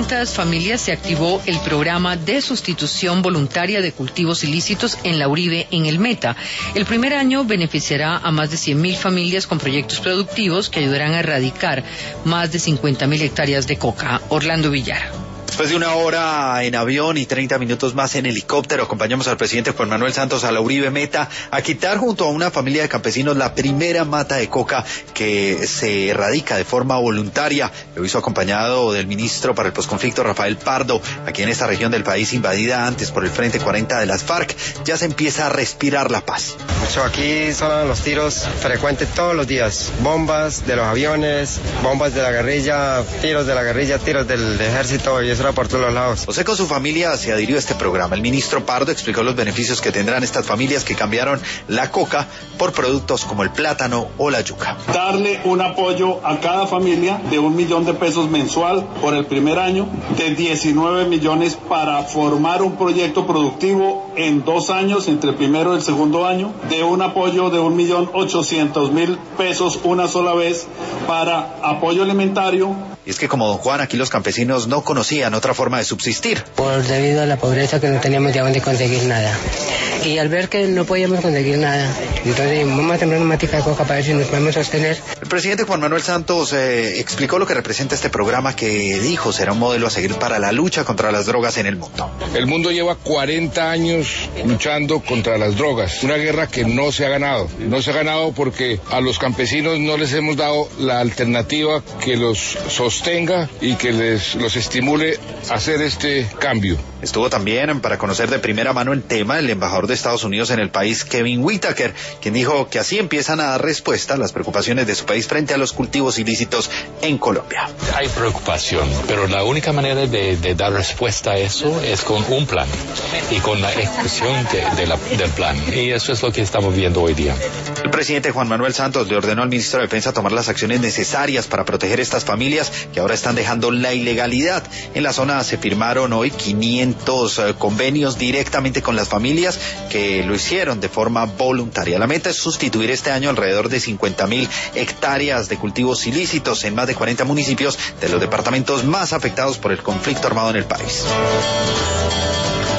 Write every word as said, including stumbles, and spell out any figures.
quinientas familias se activó el programa de sustitución voluntaria de cultivos ilícitos en la Uribe en el Meta. El primer año beneficiará a más de cien mil familias con proyectos productivos que ayudarán a erradicar más de cincuenta mil hectáreas de coca. Orlando Villar. Después de una hora en avión y treinta minutos más en helicóptero, acompañamos al presidente Juan Manuel Santos a la Uribe Meta a quitar junto a una familia de campesinos la primera mata de coca que se erradica de forma voluntaria. Lo hizo acompañado del ministro para el posconflicto Rafael Pardo. Aquí en esta región del país invadida antes por el Frente cuarenta de las FARC ya se empieza a respirar la paz. Mucho aquí son los tiros frecuentes todos los días. Bombas de los aviones, bombas de la guerrilla, tiros de la guerrilla, tiros del ejército y eso por todos los lados. José con su familia se adhirió a este programa. El ministro Pardo explicó los beneficios que tendrán estas familias que cambiaron la coca por productos como el plátano o la yuca. Darle un apoyo a cada familia de un millón de pesos mensual por el primer año, de diecinueve millones para formar un proyecto productivo en dos años, entre el primero y el segundo año, de un apoyo de un millón ochocientos mil pesos una sola vez para apoyo alimentario. Y es que como don Juan, aquí los campesinos no conocían otra forma de subsistir. Por debido a la pobreza que no teníamos de dónde conseguir nada. Y al ver que no podíamos conseguir nada, entonces vamos a sembrar una matica de coca para ver si nos podemos sostener. El presidente Juan Manuel Santos eh, explicó lo que representa este programa que dijo será un modelo a seguir para la lucha contra las drogas en el mundo. El mundo lleva cuarenta años luchando contra las drogas, una guerra que no se ha ganado. No se ha ganado porque a los campesinos no les hemos dado la alternativa que los sostenga y que les los estimule a hacer este cambio. Estuvo también para conocer de primera mano el tema el embajador de Estados Unidos en el país, Kevin Whitaker, quien dijo que así empiezan a dar respuesta a las preocupaciones de su país frente a los cultivos ilícitos en Colombia. Hay preocupación, pero la única manera de, de dar respuesta a eso es con un plan y con la ejecución de, de la, del plan. Y eso es lo que estamos viendo hoy día. El presidente Juan Manuel Santos le ordenó al ministro de Defensa tomar las acciones necesarias para proteger estas familias que ahora están dejando la ilegalidad. En la zona se firmaron hoy quinientos convenios directamente con las familias que lo hicieron de forma voluntaria. La meta es sustituir este año alrededor de cincuenta mil hectáreas de cultivos ilícitos en más de cuarenta municipios de los departamentos más afectados por el conflicto armado en el país.